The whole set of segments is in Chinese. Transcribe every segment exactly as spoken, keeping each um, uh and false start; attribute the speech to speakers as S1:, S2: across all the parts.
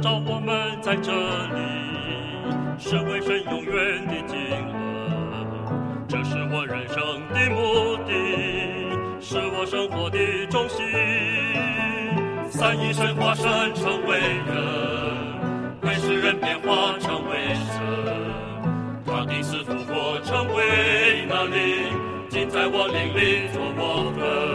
S1: 召我们在这里，是为神永远的敬恩。这是我人生的目的，是我生活的中心。三一神化身成为人，为世人变化成为神。他的死复活成为那灵，尽在我灵里做我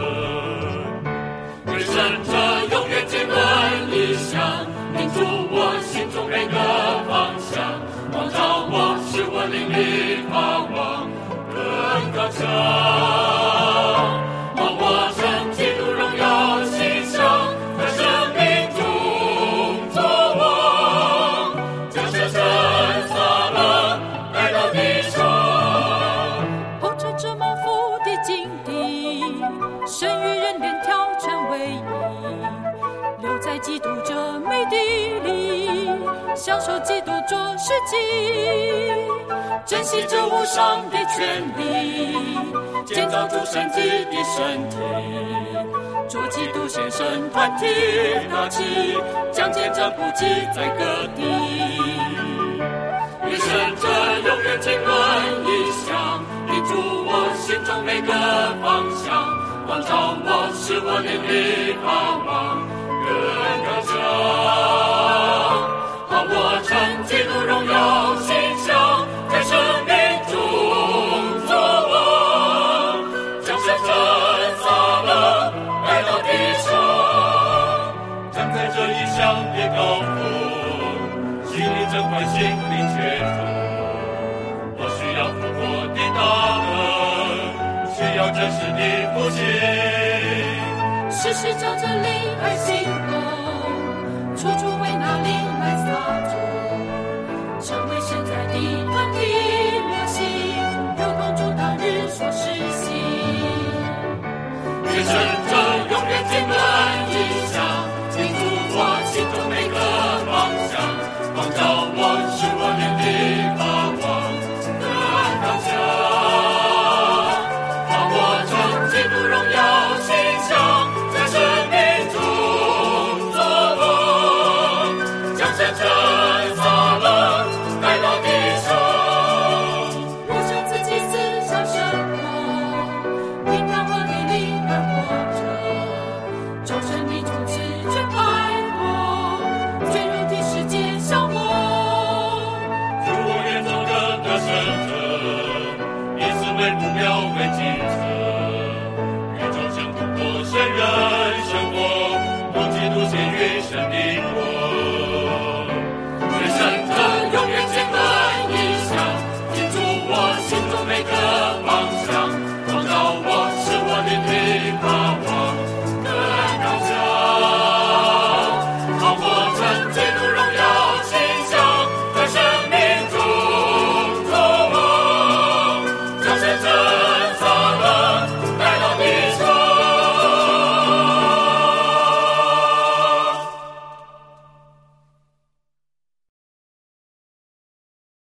S1: 分。为神这永远经纶意象，领主我心中每个方向，光照我，使我灵里发光更高强。望我成基督荣耀形象，在生命中作王，将神圣撒冷来到地上。
S2: 红尘这满腹的境地，神与人连调成为一，留在基督这美地里，享受基督做事迹，珍惜这无上的权利，建造出神迹的身体，做基督献身团体大旗，将见证普及在各地。
S1: 为神这永远经纶意象，领主我心中每个方向，光照我，使我灵里发光更高强。好我成基督荣耀形象，在生命中作王，将神圣撒冷来到地上。站在这异象的高峰，心里真欢心灵缺足，我需要复活的大能，需要真实的复兴，
S2: 时时照着灵而行动，处处为那灵来撒种，成为现在的团体模型，有公主当日所实行。
S1: 为神这永远经纶意象，领主我心中每个方向，光照我，使我灵里发光更高强。好我成基督荣耀形象，在生命中作王，将神圣